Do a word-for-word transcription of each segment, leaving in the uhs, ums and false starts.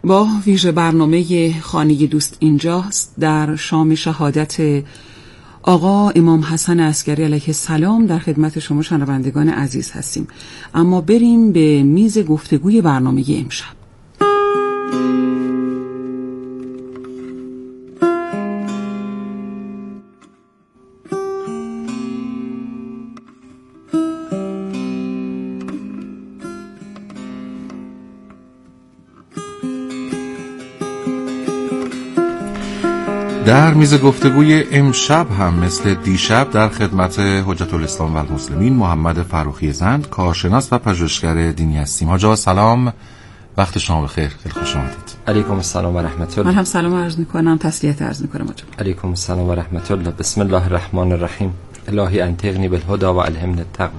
با ویژه برنامه خانه دوست اینجاست در شام شهادت آقا امام حسن عسگری علیه السلام در خدمت شما شنوندگان عزیز هستیم. اما بریم به میز گفتگوی برنامه امشب. در میز گفتگوی امشب هم مثل دیشب در خدمت حجت الاسلام و المسلمین محمد فروخی زند، کارشناس و پژوهشگر دینی هستیم. حاجا سلام، وقت شما بخیر، خیلی خوش آمدید. علیکم السلام و رحمت الله. من هم سلام عرض میکنم، تسلیت عرض میکنم حاجا. علیکم السلام و رحمت الله. بسم الله الرحمن الرحیم. الهی انطقنی بالهدی و الهمنی التقوی.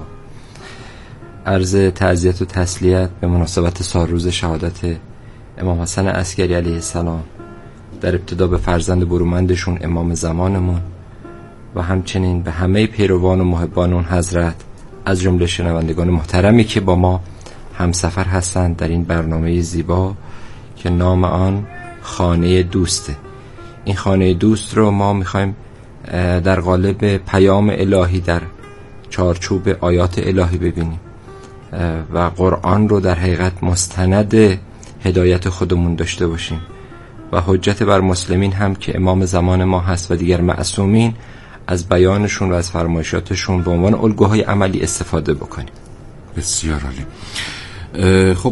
عرض تعزیت و تسلیت به مناسبت سالروز شهادت امام حسن عسگری علیه السلام، در ابتدا به فرزند برومندشون امام زمانمون و همچنین به همه پیروان و محبان اون حضرت، از جمله شنوندگان محترمی که با ما همسفر هستند در این برنامه زیبا که نام آن خانه دوسته. این خانه دوست رو ما میخوایم در قالب پیام الهی در چارچوب آیات الهی ببینیم و قرآن رو در حقیقت مستند هدایت خودمون داشته باشیم و حجت بر مسلمین هم که امام زمان ما هست و دیگر معصومین از بیانشون و از فرمایشاتشون به عنوان الگوهای عملی استفاده بکنیم. بسیار عالی. خب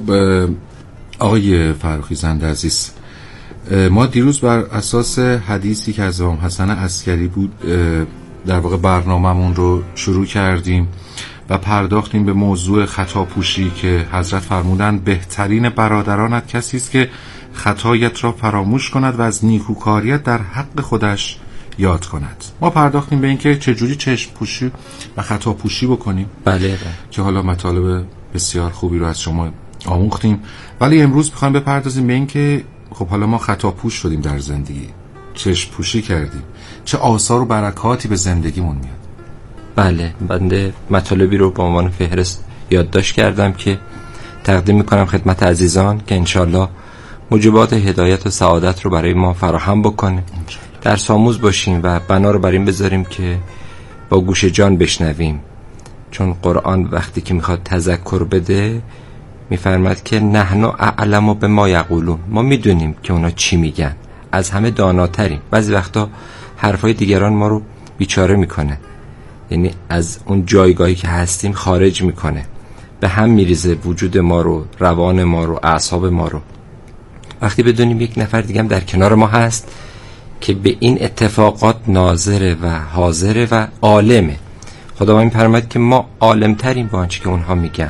آقای فروخی زند عزیز، ما دیروز بر اساس حدیثی که از امام حسن عسگری بود در واقع برنامه‌مون رو شروع کردیم و پرداختیم به موضوع خطاپوشی که حضرت فرمودن بهترین برادرانت کسی است که خطایت را فراموش کند و از نیکوکاریت در حق خودش یاد کند. ما پرداختیم به اینکه چجوری چشم پوشی و خطا پوشی بکنیم. بله بله. که حالا مطالب بسیار خوبی رو از شما آموختیم، ولی امروز میخوایم بپردازیم به اینکه خب حالا ما خطا پوش شدیم در زندگی، چشم پوشی کردیم، چه آثار و برکاتی به زندگیمون میاد. بله، بنده مطالبی رو به عنوان فهرست یادداشت کردم که تقدیم میکنم خدمت عزیزان که انشالله موجبات هدایت و سعادت رو برای ما فراهم بکنه. درس آموز باشیم و بنا رو بر این بذاریم که با گوش جان بشنویم، چون قرآن وقتی که میخواد تذکر بده میفرماد که نحن اعلم بما یقولون، ما میدونیم که اونا چی میگن، از همه داناتریم. بعضی وقتا حرفای دیگران ما رو بیچاره میکنه، یعنی از اون جایگاهی که هستیم خارج میکنه، به هم میریزه وجود ما رو، روان ما رو، اعصاب ما رو. وقتی بدونیم یک نفر دیگه هم در کنار ما هست که به این اتفاقات ناظره و حاضره و عالمه، خداوند می‌فرماید که ما عالم تریم با آنچه که اونها میگن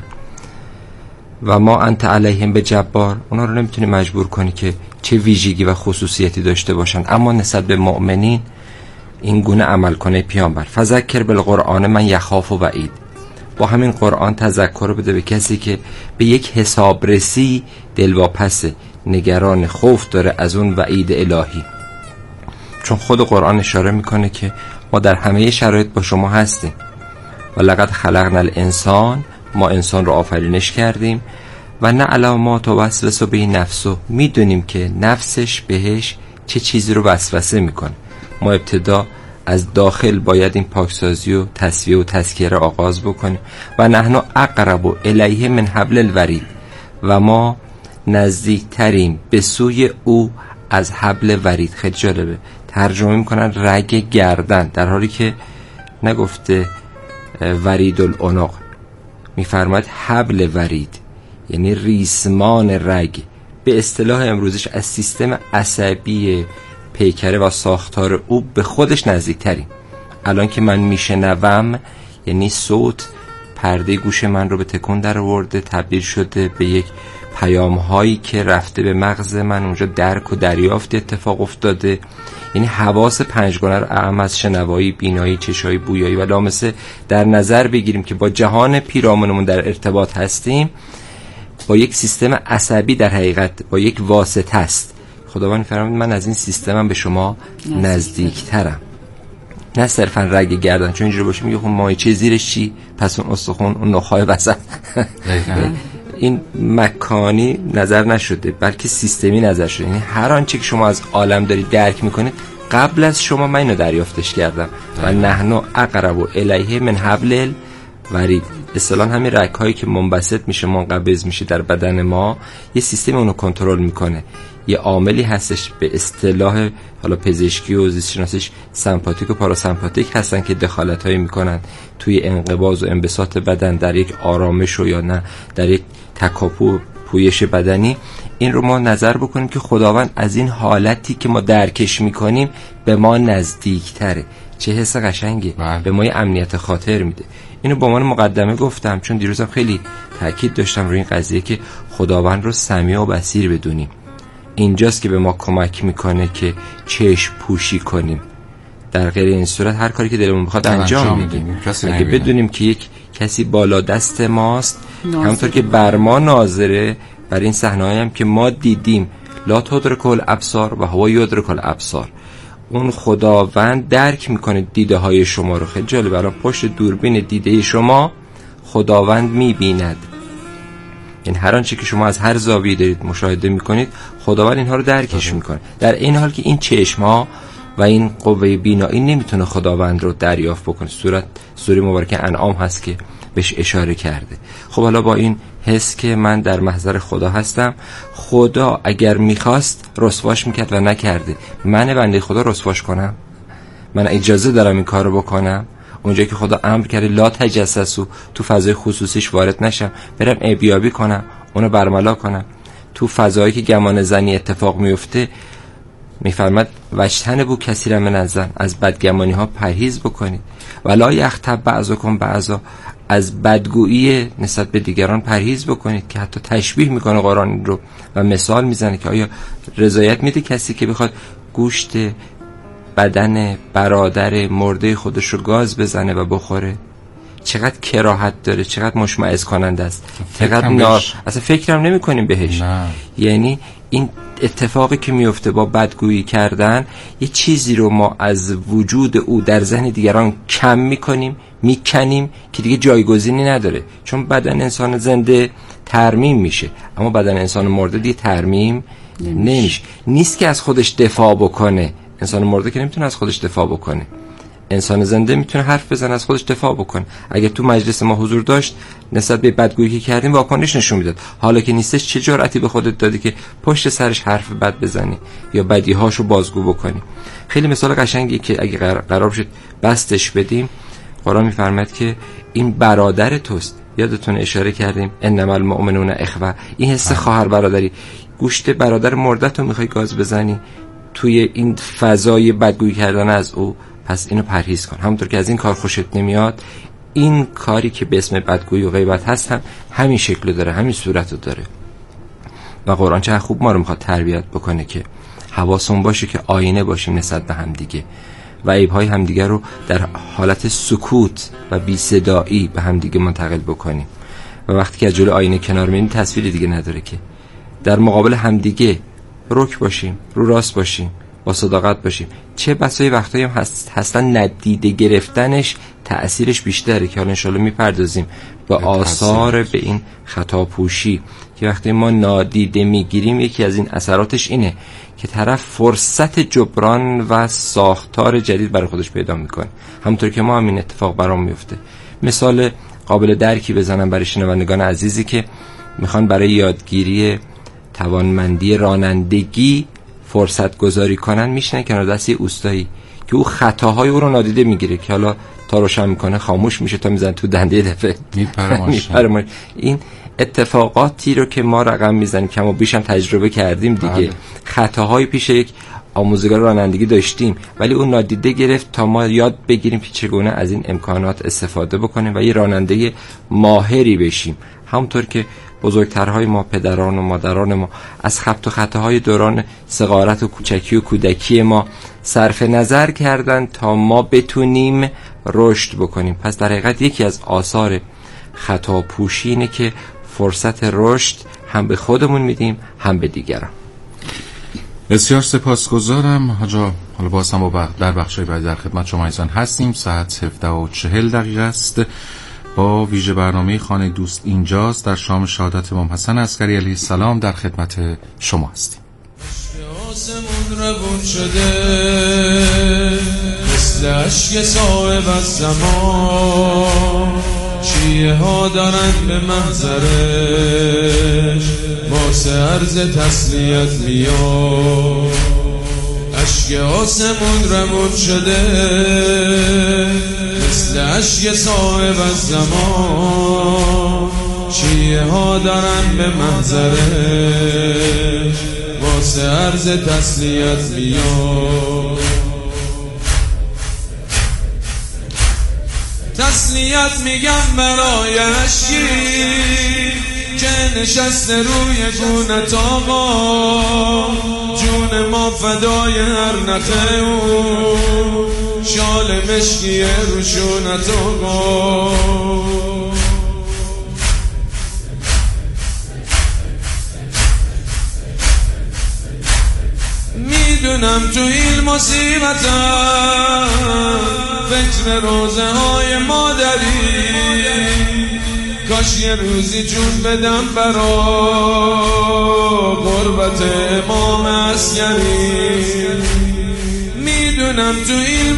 و ما انت علیهم بجبار، اونها رو نمیتونی مجبور کنی که چه ویژگی و خصوصیتی داشته باشن، اما نسبت به مؤمنین این گونه عمل کنه. پیامبر فذکر بالقرآن من یخاف و وعید، با همین قرآن تذکر بده به کسی که به یک حسابرسی دلواپسه، نگران، خوف داره از اون وعید الهی. چون خود قرآن اشاره میکنه که ما در همه شرایط با شما هستیم و لقد خلقنا الانسان، ما انسان رو آفرینش کردیم و نعلم ما توسوس به نفسه، میدونیم که نفسش بهش چه چیزی رو وسوسه میکنه. ما ابتدا از داخل باید این پاکسازی و تصفیه و تزکیه را آغاز بکنیم و نحن اقرب الیه من حبل الورید، و ما نزدیکتریم به سوی او از حبل ورید. خیلی جالبه، ترجمه میکنن رگ گردن، در حالی که نگفته ورید العنق، میفرماید حبل ورید، یعنی ریسمان رگ. به اصطلاح امروزش از سیستم عصبی پیکره و ساختار او به خودش نزدیکتریم. الان که من میشنوم، یعنی صوت پرده گوش من رو به تکون در آورده، تبدیل شده به یک پیام هایی که رفته به مغز من، اونجا درک و دریافت اتفاق افتاده. یعنی حواس پنجگانه رو اعم از شنوایی، بینایی، چشایی، بویایی و لامسه در نظر بگیریم که با جهان پیرامونمون در ارتباط هستیم، با یک سیستم عصبی در حقیقت با یک واسطه است. خداوند فرمود من از این سیستمم به شما نزدیکترم، نه صرفا رگ گردن. چون اینجوری باشه میگه خب مایچه زیرش چی، پس اون استخون، اون نخای وسط این مکانی نظر نشده بلکه سیستمی نظر شده. یعنی هر آنچه که شما از عالم دارید درک میکنید قبل از شما من اینو دریافتش کردم و نحنو اقرب الیه من حبل الورید. اصطلاحاً همین رگ هایی که منبسط میشه منقبض میشه در بدن ما یه سیستم اونو کنترل میکنه. یه عاملی هستش به اصطلاح حالا پزشکی و زیست شناسیش سمپاتیک و پاراسمپاتیک هستن که دخالت هایی میکنن توی انقباض و انبساط بدن در یک آرامش و یا نه در یک تکاپو پویش بدنی. این رو ما نظر بکنیم که خداوند از این حالتی که ما درکش میکنیم به ما نزدیکتره. چه حس قشنگه، به ما یه امنیت خاطر میده. اینو به عنوان مقدمه گفتم چون دیروزم خیلی تاکید داشتم روی این قضیه که خداوند رو سمیع و بصیر بدونیم. اینجاست که به ما کمک میکنه که چشم پوشی کنیم. در غیر این صورت هر کاری که دلمون بخواد انجام میدیم. اگه بدونیم که یک کسی بالا دست ماست همونطور که بر ما ناظره، بر این صحنه‌ای هم که ما دیدیم لا تدرک الابصار و هو یدرک الابصار، اون خداوند درک میکنه دیده های شما رو. خیلی جالب، الان پشت دوربین دیده شما خداوند میبیند. این هر آنچه که شما از هر زاویه دارید مشاهده میکنید خداوند اینها رو درکش میکنه. در این حال که این چشم ها و این قوه بینایی نمیتونه خداوند رو دریافت بکنه. صورت سوره مبارکه انعام هست که بهش اشاره کرده. خب حالا با این حس که من در محضر خدا هستم، خدا اگر میخواست رسواش میکرد و نکرده، من بنده خدا رسواش کنم؟ من اجازه دارم این کارو بکنم؟ اونجایی که خدا امر کرده لا تجسسوا، تو فضای خصوصیش وارد نشم، برم عیبیابی کنم، اونو برملا کنم. تو فضایی که گمان زنی اتفاق میفته میفرماد وجتن بو کثیر من الظن، از بدگمانی ها پرهیز بکنید. ولا یغتب بعضکم بعضا، از بدگویی نسبت به دیگران پرهیز بکنید، که حتی تشبیه میکنه قرآن رو و مثال میزنه که آیا رضایت میده کسی که بخواد گوشت بدن برادر مرده خودش رو گاز بزنه و بخوره؟ چقدر کراهت داره، چقدر مشمئز کننده است، چقدر نا... اصلا فکرم نمی کنیم بهش. نه. یعنی این اتفاقی که میفته با بدگویی کردن، یه چیزی رو ما از وجود او در ذهن دیگران کم میکنیم، میکنیم که دیگه جایگزینی نداره. چون بدن انسان زنده ترمیم میشه، اما بدن انسان مرده دیگه ترمیم نمیشه. نیست که از خودش دفاع بکنه. انسان مرده که نمیتونه از خودش دفاع بکنه. انسان زنده میتونه حرف بزنه، از خودش دفاع بکنه. اگه تو مجلس ما حضور داشت نسبت به بدگویی که کردیم واکنش نشون میداد. حالا که نیستش چه جرأتی به خودت دادی که پشت سرش حرف بد بزنی یا بدیهاشو بازگو بکنی؟ خیلی مثال قشنگی که اگه قرار شد بستش بدیم، قرآن میفرماد که این برادر توست. یادتون اشاره کردیم انما المؤمنون اخوه. این حس خواهر برادری، گوشت برادر مرده‌تو میخوای گاز بزنی توی این فضای بدگویی کردن از او، پس اینو پرهیز کن. همونطور که از این کار خوشت نمیاد، این کاری که به اسم بدگویی و غیبت هست هم همین شکل داره، همین صورت رو داره. و قرآن چه خوب ما رو میخواد تربیت بکنه که حواسمون باشه که آینه باشیم نسبت به هم دیگه و عیب‌های همدیگه رو در حالت سکوت و بی صدایی به همدیگه منتقل بکنیم. و وقتی که از جلوی آینه کنار میاییم تصویری دیگه نداره که در مقابل همدیگه رک باشیم، رو راست باشیم، با صداقت باشیم. چه بسای وقتایی هم هست هستن ندیده گرفتنش تأثیرش بیشتره که حالا انشالله میپردازیم به آثار به این خطا پوشی که وقتی ما نادیده میگیریم یکی از این اثراتش اینه که طرف فرصت جبران و ساختار جدید برای خودش پیدا میکنه. همونطور که ما هم این اتفاق برام میفته. مثال قابل درکی بزنم برای شنوندگان عزیزی که میخوان برای یادگیری توانمندی رانندگی فرصت گذاری کنن، میشنن کنار دست یه اوستایی که او خطاهای او رو نادیده میگیره که حالا تا روشن میکنه خاموش میشه تا میزنه تو دنده دفعه میپره. این اتفاقاتی رو که ما رقم میزنیم کم و بیش هم تجربه کردیم دیگه. بله. خطاهای پیش یک آموزگار رانندگی داشتیم ولی اون نادیده گرفت تا ما یاد بگیریم که چگونه از این امکانات استفاده بکنیم و یه راننده ماهری بشیم. همونطور که بزرگترهای ما، پدران و مادران ما از خبط و خطاهای دوران صغارت و کوچکی و کودکی ما صرف نظر کردن تا ما بتونیم رشد بکنیم. پس در حقیقت یکی از آثار خطا پوشی اینه که فرصت رشد هم به خودمون میدیم هم به دیگران. بسیار سپاسگزارم حاجا. حالا باز هم در بخشای بعد در خدمت شما ایزان هستیم. ساعت هفده و چهل دقیقه است با ویژه برنامه خانه دوست اینجاست در شام شهادت امام حسن عسکری علیه السلام در خدمت شما هستیم. آسمون روون شده مثل عشق صاحب از زمان، شیعه ها دارن به محضرش واسه عرض تسلیت میاد. عشق آسمون روون شده مثل عشق صاحب از زمان، شیعه ها دارن به محضرش واسه عرض تسلیت میاد. تسلیت میگم برای عشقی که نشسته روی گونت آقا، جون ما فدای هر نخه او، شال مشکی روشونت آقا. میدونم تو این مصیبتم فکر روزه های مادری، کاش یه روزی جون بدم برا غربت امام عسکری. میدونم تو این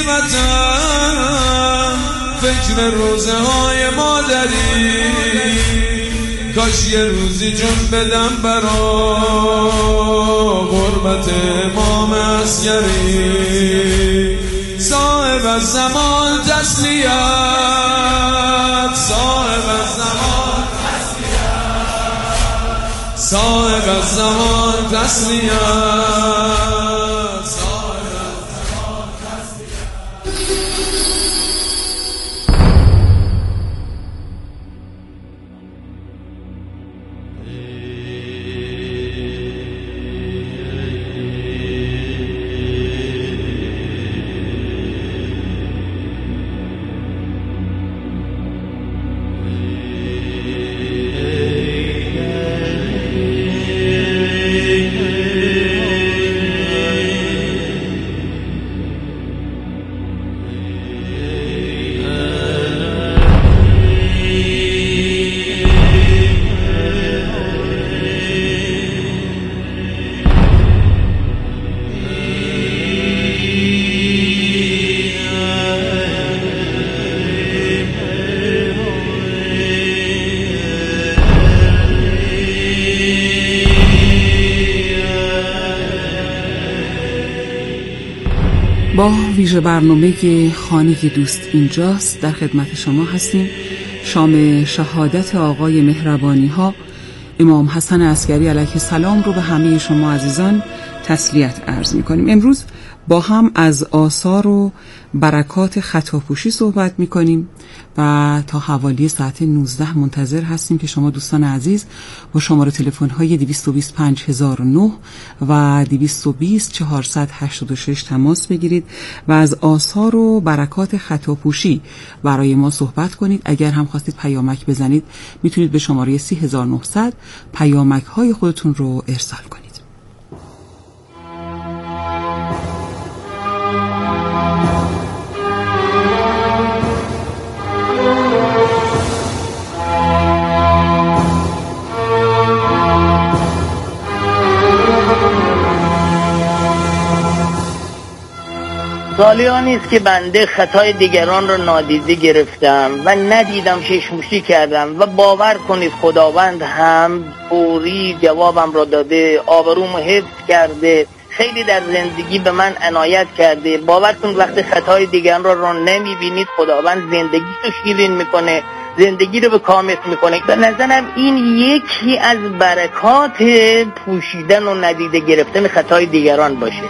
مصیبتم فکر روزه های مادری، کاش یه روزی جون بدم برا غربت امام عسکری. صاحب از زمان تسلیت، صاحب از زمان تسلیت، صاحب از زمان تسلیت. با ویژه برنامه خانه دوست اینجاست در خدمت شما هستیم. شام شهادت آقای مهربانی ها امام حسن عسکری علیه السلام رو به همه شما عزیزان تسلیت عرض می کنیم. امروز با هم از آثار و برکات خطاپوشی صحبت می کنیم و تا حوالی ساعت نوزده منتظر هستیم که شما دوستان عزیز با شماره تلفن های دویست و بیست و پنج هزار و نه و دویست و بیست چهارصد و هشتاد و شش تماس بگیرید و از آثار و برکات خطاپوشی برای ما صحبت کنید. اگر هم خواستید پیامک بزنید میتونید به شماره سی هزار و نهصد پیامک های خودتون رو ارسال کنید. سالیانی است که بنده خطای دیگران را نادیده گرفتم و ندیدم، ششموشی کردم و باور کنید خداوند هم فوری جوابم را داده، آبرومو حفظ کرده، خیلی در زندگی به من عنایت کرده. باور کنید وقتی خطای دیگران را, را نمیبینید خداوند زندگی رو شیرین میکنه، زندگی رو به کامل میکنه. به نظرم این یکی از برکات پوشیدن و ندیده گرفتن خطای دیگران باشه.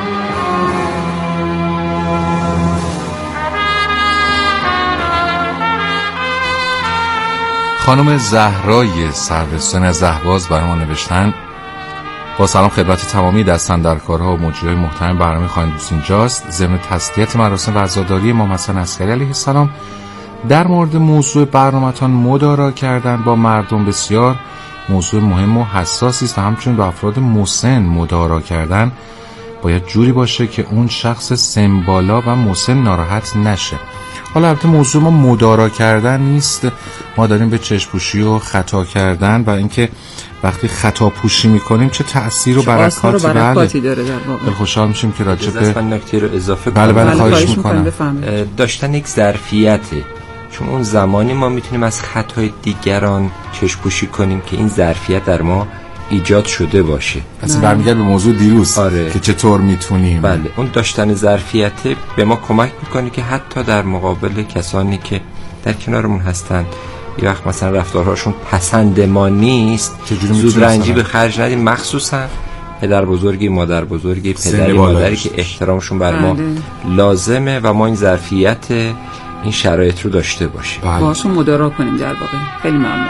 خانم زهرای سروستان از اهواز برای ما نوشتن: با سلام خدمت تمامی دستاندرکارها و مجریای محترم برنامه خانه دوست اینجاست. ضمن تسلیت مراسم و عزاداری امام حسن عسکری علیه السلام در مورد موضوع برنامه‌تان مدارا کردن با مردم بسیار موضوع مهم و حساسی است و همچنین با افراد مسن مدارا کردن باید جوری باشه که اون شخص سن بالا و مسن ناراحت نشه. حالا البته موضوع ما مدارا کردن نیست، ما داریم به چشم‌پوشی و خطا کردن و اینکه وقتی خطا پوشی میکنیم چه تأثیر و برکاتی, برکاتی داره در واقع. خیلی خوشحال میشیم که راجع به من نکته رو اضافه بله کنم. بله خواهش میکنم. داشتن یک ظرفیته، چون اون زمانی ما میتونیم از خطای دیگران چشم‌پوشی کنیم که این ظرفیت در ما ایجاد شده باشه. اصلا برمیگرد به موضوع دیروز آره. که چطور میتونیم بله اون داشتن ظرفیت به ما کمک میکنه که حتی در مقابل کسانی که در کنارمون هستن یه وقت مثلا رفتارهاشون پسند ما نیست زود رنجی به خرج ندیم، مخصوصا پدر بزرگی، مادر بزرگی، پدری مادری که احترامشون بر ما لازمه و ما این ظرفیت این شرایط رو داشته باشیم، باشون مدارا کنیم در واقع. خیلی ممنون.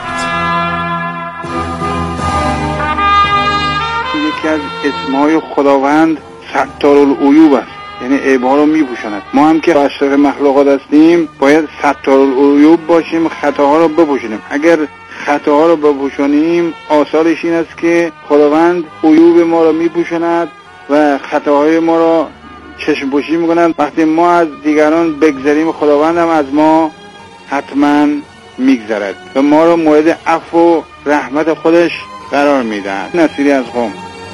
یکی از اسمهای خداوند ستارالعیوب است، یعنی عیب‌ها رو میپوشاند. ما هم که اشرف مخلوقات هستیم باید ستارالعیوب باشیم، خطاها رو بپوشونیم. اگر خطاها رو بپوشونیم آثارش این است که خداوند عیوب ما رو میپوشاند و خطاهای ما رو چشم پوشی میکنند. وقتی ما از دیگران بگذریم خداوند هم از ما حتما میگذرد و ما رو مورد عفو و رحمت خودش قرار میدهد. نصیری از قم.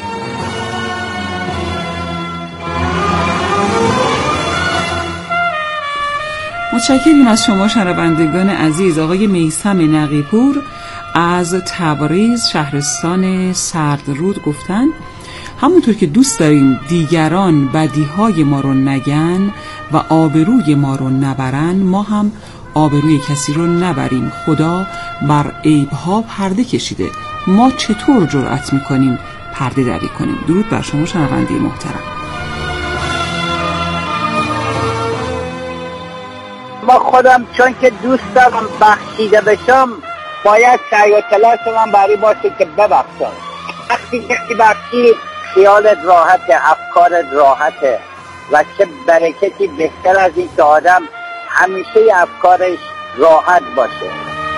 متشکریم از شما شنوندگان عزیز. آقای میثم نقیپور از تبریز شهرستان سردرود گفتن همونطور که دوست داریم دیگران بدیهای ما رو نگن و آبروی ما رو نبرن، ما هم آبروی کسی رو نبریم. خدا بر عیبها پرده کشیده، ما چطور جرأت میکنیم پرده دری کنیم؟ درود بر شما شنونده محترم. با خودم چون که دوست دارم بخشیده بشم باید سعی و تلاش من برای باشه که ببخشم. وقتی کسی بخشید خیالت راحته، افکارت راحته و چه برکتی بهتر از این که آدم همیشه افکارش راحت باشه.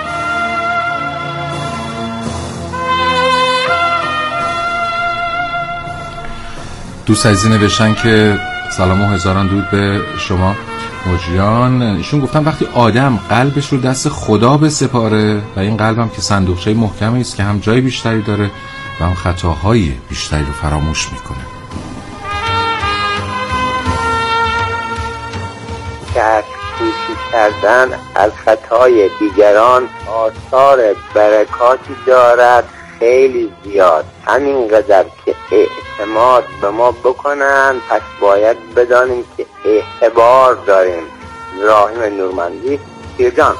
دوست عزیزی نوشتن که سلام و هزاران درود به شما مجریان. ایشون گفتن وقتی آدم قلبش رو دست خدا بسپاره و این قلبم که صندوقچه محکمی است که هم جای بیشتری داره و هم خطاهای بیشتری رو فراموش میکنه. چشم‌پوشی کردن از خطای دیگران آثار برکاتی دارد خیلی زیاد، همینقدر که اعتماد به ما بکنن پس باید بدانیم که اعتبار داریم. ابراهیم نورمندی پیرجان.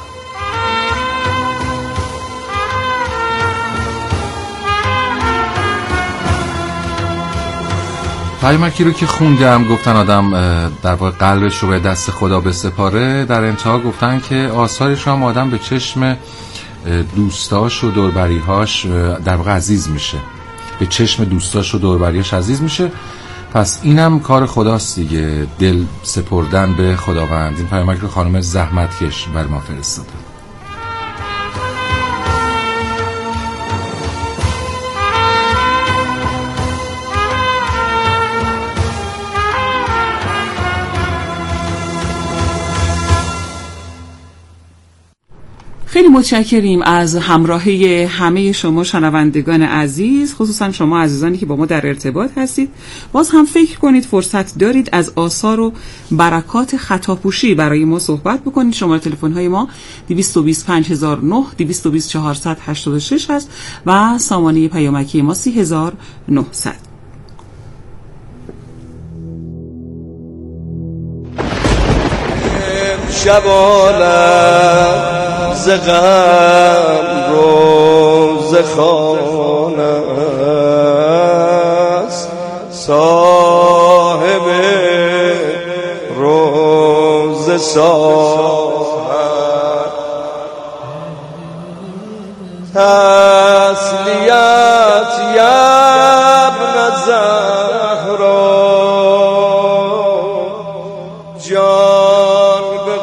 پیامکی رو که خوندم گفتن آدم در واقع قلبش رو به دست خدا بسپاره، در انتها گفتن که آثارش هم آدم به چشم دوستاش و دوربریهاش در واقع عزیز میشه، به چشم دوستاش و دوربریهاش عزیز میشه. پس اینم کار خداست دیگه، دل سپردن به خداوند. این پیامک رو خانم زحمتکش بر ما فرستاده. خیلی متشکریم از همراهی همه شما شنوندگان عزیز، خصوصا شما عزیزانی که با ما در ارتباط هستید. باز هم فکر کنید فرصت دارید از آثار و برکات خطاپوشی برای ما صحبت بکنید. شماره تلفن های ما دویست و بیست و پنج هزار و نه، دویست و بیست چهارصد و هشتاد و شش هست و سامانه پیامکی ما سی هزار و نهصد. شبانم ز غم روز خانه است، صاحب روز ساحت تسلیت یبن زهرا جان به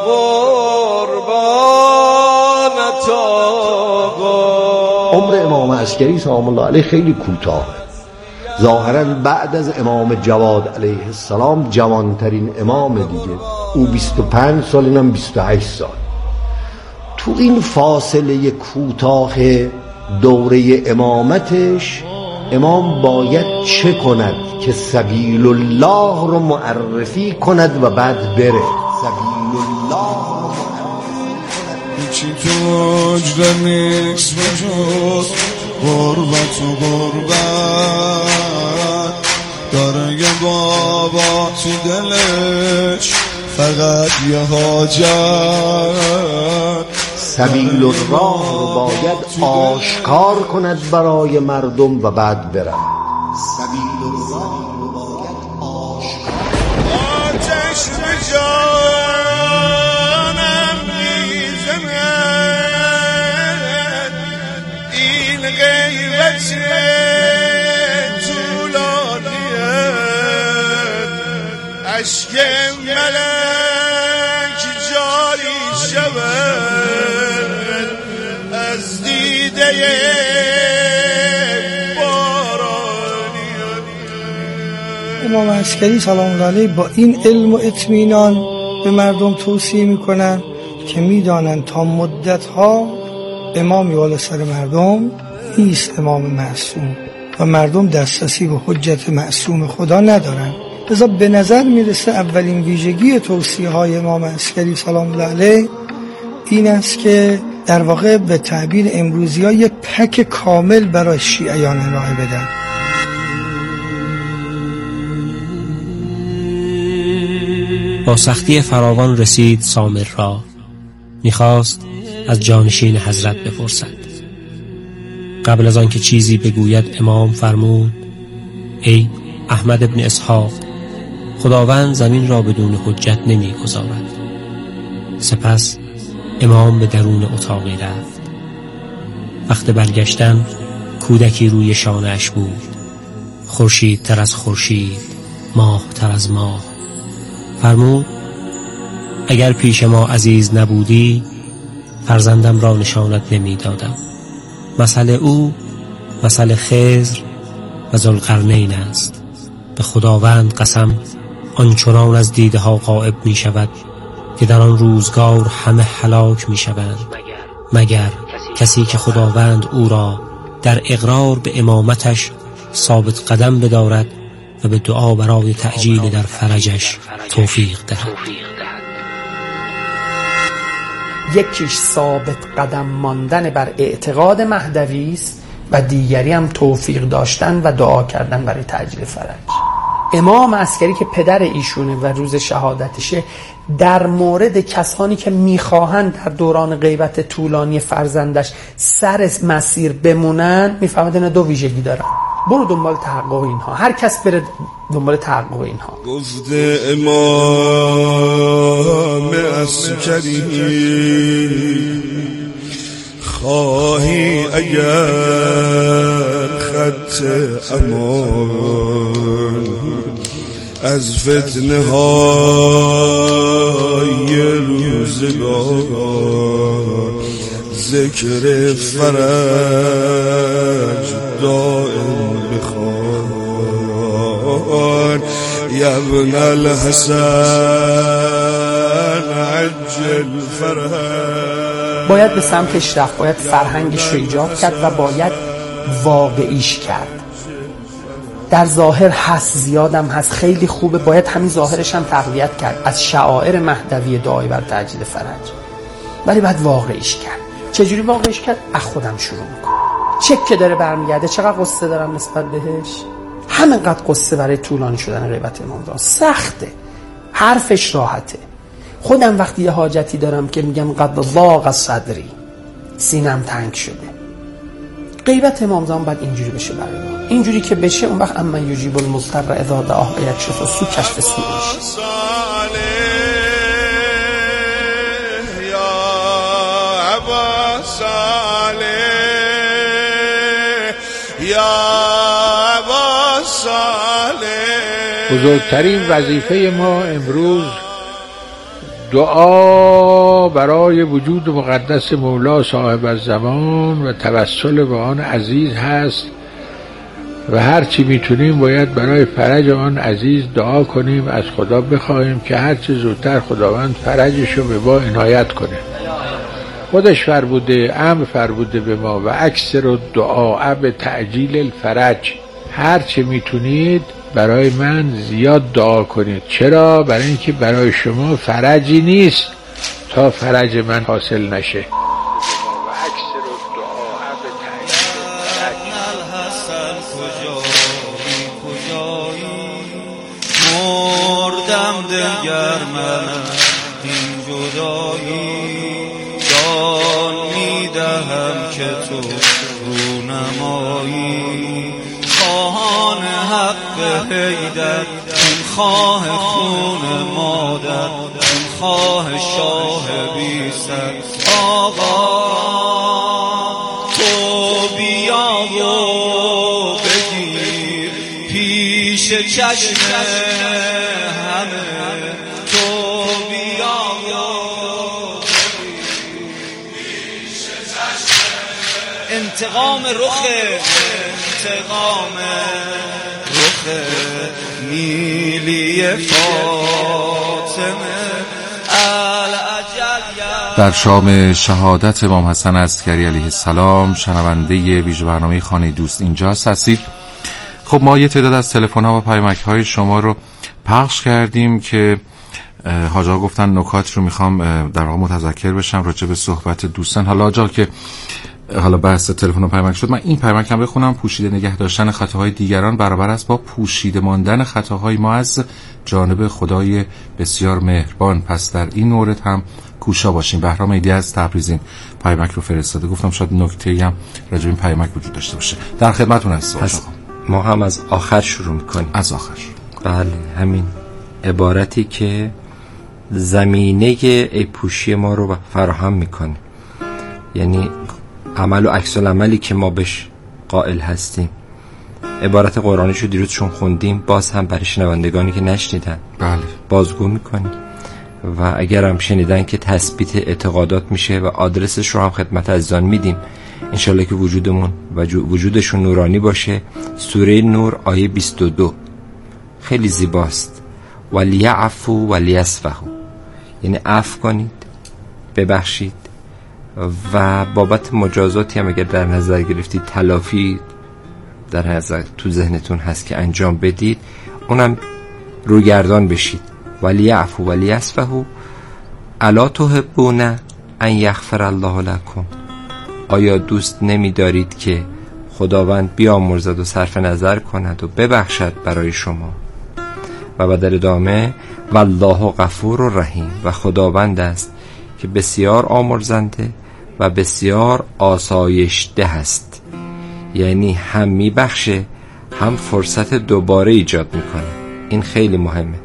قربانت آقا. عمر امام عسکری سلام الله علیه خیلی کوتاه، ظاهرا بعد از امام جواد علیه السلام جوانترین امام دیگه. او بیست و پنج سال، اینم بیست و هشت سال. تو این فاصله کوتاه دوره امامتش امام باید چه کند که سبیل الله رو معرفی کند و بعد بره. سبیل الله رو چی تو اجده نیست بجز غربت و غربت، داره یه بابا تو دلش فقط یه حاجت. سبیل الله رو باید آشکار کند برای مردم و بعد برن. سبیل الله رو باید آشکار. آتش به جانم میزند، این غیبت طولانیه، عشق ملک جاری شود از دیده بارانی. امام عسکری سلام الله علیه با این علم و اطمینان به مردم توصیه میکنن که میدانن تا مدتها امامی والا سر مردم نیست، امام معصوم، و مردم دسترسی به حجت معصوم خدا ندارن. لذا به نظر میرسه اولین ویژگی توصیه های امام عسکری سلام الله علیه این است که در واقع به تعبیر امروزی ها یک پک کامل برای شیعیان ارائه بدن. با سختی فراوان رسید سامر را، میخواست از جانشین حضرت بپرسد. قبل از آن که چیزی بگوید امام فرمود: ای احمد ابن اسحاق، خداوند زمین را بدون حجت نمی گذارد. سپس امام به درون اتاقی رفت. وقت برگشتن کودکی روی شانه اش بود، خورشید تر از خورشید، ماه تر از ماه. فرمود: اگر پیش ما عزیز نبودی فرزندم را نشانت نمی دادم. مثل او مثل خضر و ذوالقرنین است. به خداوند قسم آنچنان از دیده ها غائب می شود که در آن روزگار همه هلاک می شوند، مگر کسی که خداوند او را در اقرار به امامتش ثابت قدم بدارد و به دعا برای تعجیل در فرجش توفیق دهد. یکیش ثابت قدم ماندن بر اعتقاد مهدوی است و دیگری هم توفیق داشتن و دعا کردن برای تعجیل فرج. امام عسکری که پدر ایشونه و روز شهادتشه، در مورد کسانی که میخواهند در دوران غیبت طولانی فرزندش سر مسیر بمونن میفهمد اینا دو ویژگی دارن. برو دنبال تحقق اینها، هر کس بره دنبال تحقق اینها. گفته امام عسکری خواهی اگر خط امان از فتنه های روزگار، ذکر فرج دائم بخوان، یا ابن الحسن عجل فرج. باید به سمتش رفت، باید فرهنگش رو ایجاد کرد و باید واقعیش کرد. در ظاهر هست، زیادم هست، خیلی خوبه، باید همین ظاهرش هم تقویت کرد از شعائر مهدوی دعای بر تعجیل فرج، ولی باید واقعیش کرد. چجوری واقعیش کرد؟ از خودم شروع میکنم. چک که داره برمیگرده، چقدر قصه دارم نسبت بهش؟ همینقدر قصه برای طولانی شدن غیبت امام زمان سخته، حرفش راحته. خودم وقتی یه حاجتی دارم که میگم قد ضاق صدری، سینم تنگ شده، غیبت امام زمان باید اینجوری بشه برای ما. اینجوری که بشه اون وقت اما یجیب المضطر اذا دعاه و یکشف السوء کشف سوء میشه. بزرگترین وظیفه ما امروز دعا برای وجود مقدس مولا صاحب الزمان و توسل به آن عزیز هست و هر چی میتونیم باید برای فرج آن عزیز دعا کنیم، از خدا بخواهیم که هر چه زودتر خداوند فرجش رو به ما عنایت کنه. خودش فرموده، امر فرموده به ما و اکثر الدعاء به تعجیل الفرج، هر چه میتونید برای من زیاد دعا کنید. چرا؟ برای اینکه برای شما فرجی نیست تا فرج من حاصل نشه. مردم دگر من این جدایی، جان میدهم که تو رونمایی، خواهان حق حیدر، این خواه خون مادر، این خواه شاه بی سر. آقا تو بیا و بگیر پیش چشم همه، تو بیا و بگیر پیش چشم انتقام رخ، انتقام رخ نیلی فاطمه. در شام شهادت امام حسن عسکری علیه السلام شنونده ویژه برنامه خانه دوست اینجاست هستید. خب ما یه تعداد از تلفن‌ها و پیامک‌های شما رو پخش کردیم که حاجا گفتن نکات رو میخوام در واقع متذکر بشم راجع به صحبت دوستان. حالا آجا که حالا بحث تلفن و پیامک شد، من این پیامک هم بخونم. پوشیده نگه داشتن خطاهای دیگران برابر است با پوشیده ماندن خطاهای ما از جانب خدای بسیار مهربان، پس در این مورد هم کوشا باشیم. بهرام ایدی از تبریز این پیامک رو فرستاده، گفتم شاید نکته‌ای هم راجع به این پیامک وجود داشته باشه. در خدمتتون هستم. ما هم از آخر شروع می‌کنیم. از آخر. بله، همین عبارتی که زمینه عیب پوشی ما رو فراهم میکنه، یعنی عمل و عکس العملی که ما بهش قائل هستیم. عبارت قرآنیشو دیروز چون خوندیم، باز هم برای شنوندگانی که نشنیدن بله بازگو میکنیم و اگر هم شنیدن که تثبیت اعتقادات میشه و آدرسش رو هم خدمت عزیزان میدیم، انشالله که وجودمون و وجودشون نورانی باشه. سوره نور آیه بیست و دو خیلی زیباست. ولیعفو ولیصفحوا، یعنی عفو کنید، ببخشید و بابت مجازاتی هم اگر در نظر گرفتید، تلافی در نظر تو ذهنتون هست که انجام بدید، اونم روگردان بشید. ولیعفو ولیصفحوا الا تحبون ان یغفر الله لکم، آیا دوست نمی دارید که خداوند بیامرزد و صرف نظر کند و ببخشد برای شما؟ و بعد در ادامه والله غفور و رحیم، و خداوند است که بسیار آمرزنده و بسیار آسایشده هست، یعنی هم میبخشه هم فرصت دوباره ایجاد میکنه. این خیلی مهمه.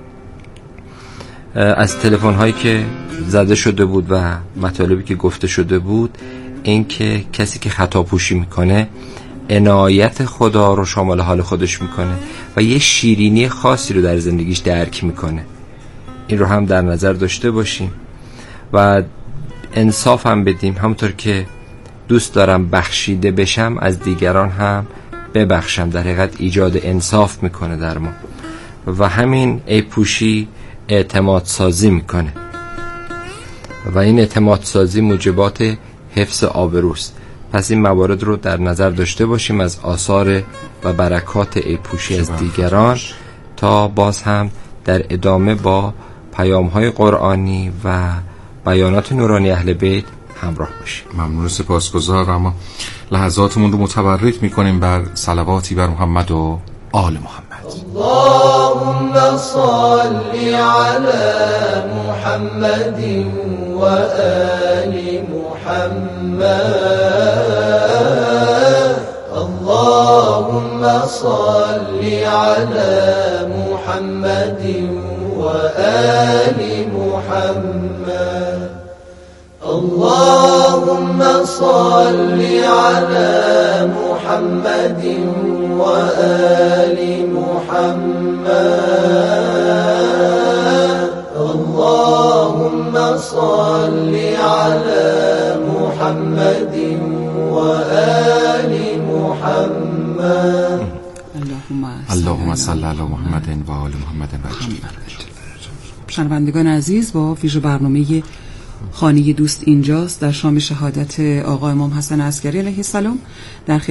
از تلفن هایی که زده شده بود و مطالبی که گفته شده بود، این که کسی که خطا پوشی میکنه عنایت خدا رو شامل حال خودش میکنه و یه شیرینی خاصی رو در زندگیش درک میکنه. این رو هم در نظر داشته باشیم و انصاف هم بدیم. همونطور که دوست دارم بخشیده بشم، از دیگران هم ببخشم. در حقیقت ایجاد انصاف میکنه در ما و همین عیب پوشی اعتماد سازی میکنه و این اعتماد سازی موجبات حفظ آبروست. پس این موارد رو در نظر داشته باشیم از آثار و برکات عیب پوشی از دیگران، تا باز هم در ادامه با پیام‌های قرآنی و بیانات نورانی اهل بیت همراه باشیم. ممنون، سپاسگزار. اما لحظاتمون رو متبرک میکنیم بر صلواتی بر محمد و آل محمد. اللهم صل على محمد و آل محمد. اللهم صل على محمد و آل محمد. اللهم صل على محمد و آل محمد. اللهم صل على محمد و آل محمد. اللهم صل علی محمد و آل محمد و عجل. شنوندگان عزیز، با ویژه برنامه خانه دوست اینجاست در شام شهادت آقا امام حسن عسکری علیه السلام در